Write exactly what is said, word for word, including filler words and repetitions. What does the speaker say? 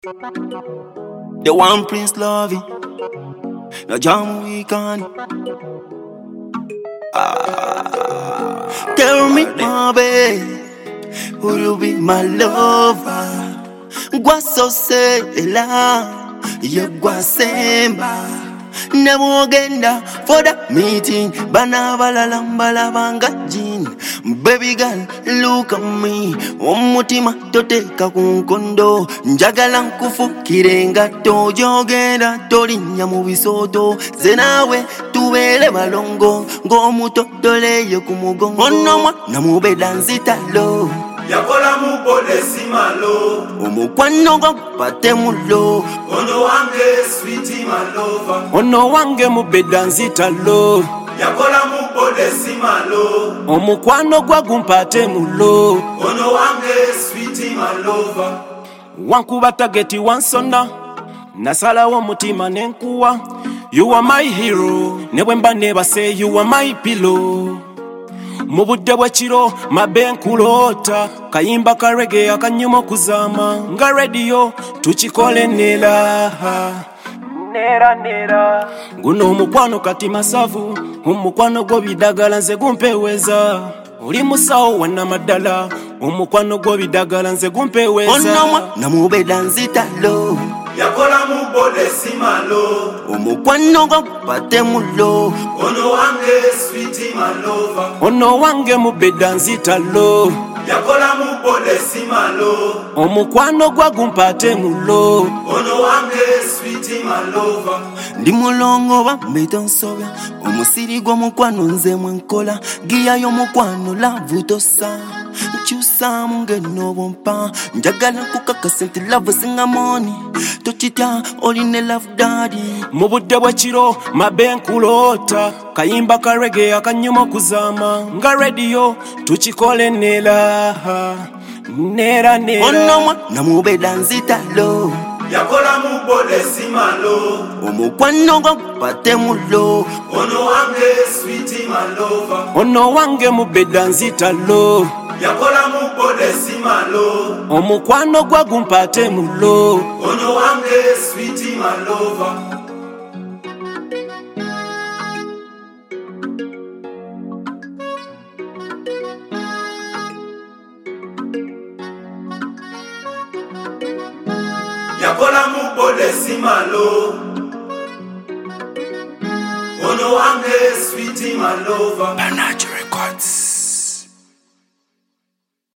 The one Prince Lovey, no jam weekend. Ah, tell me, my babe, would you be my lover? Gwa so say la, you gwa semba. Never agenda for that meeting. Bana bala lamba la banga jin. Baby girl, look at me. Omutima toteka kunkondo. Njagala nkufukire ngato. Jogenda tolinya mu bisoto. Zenawe tuwele balongo. Ngomuto dole yo kumugongo. Onoma namubeda nzitalo. Yakola mubode simalo. Omukwano gwa pate mulo. Ono wange sweetie my lover. Ono wange mubeda nzitalo. Yakola mubode simalo. Omukwano gwa gumpate mulo. Ono wange sweetie my lover. Wankuba tageti wansona. Nasalawo mutima nenkuwa. You are my hero. Never mba never say you are my pillow. Mubudde bwekiro mabe nkulota. Kayimba ka reggae akanyuma kuzama. Nga radio tukikole nera. Nera nera. Guno omukwano kati masavu. Omukwano gwo bidagala nze gumpeweza. Oli musawo wana madala. Omukwano gwo bidagala nze gumpeweza. Onoma namubeda nzitalo. Yakola mubode simalo. Omukwano gwa pate mulo. Ono wange sweetie my lover. Ono wange mubeda nzitalo. Yakola mubode simalo. Omukwano gwa gumpate mulo. Ono wange sweetie my lover. Ndi mulongo wa mbeta nsobya. Omusiri gwo mukwano nze mwenkola. Giya yo mukwano lavu tosa. Chusa munge no bompa. Njagala kukakasa nti love singa money. Tochita oline love daddy. Mubudde bwekiro mabe nkulota. Kayimba ka reggae akanyuma kuzama. Nga radio tukikole nera. Nera nera. Onoma namubeda nzitalo. Yakola mubode simalo. Omukwano gwa pate mulo. Ono wange sweetie my lover. Ono wange mubeda nzitalo. Yakola mubode simalo. Omukwano gwa gumpate mulo. Ono wange sweetie my lover. Yakola mubode simalo. Ono wange sweetie my lover. Banacho.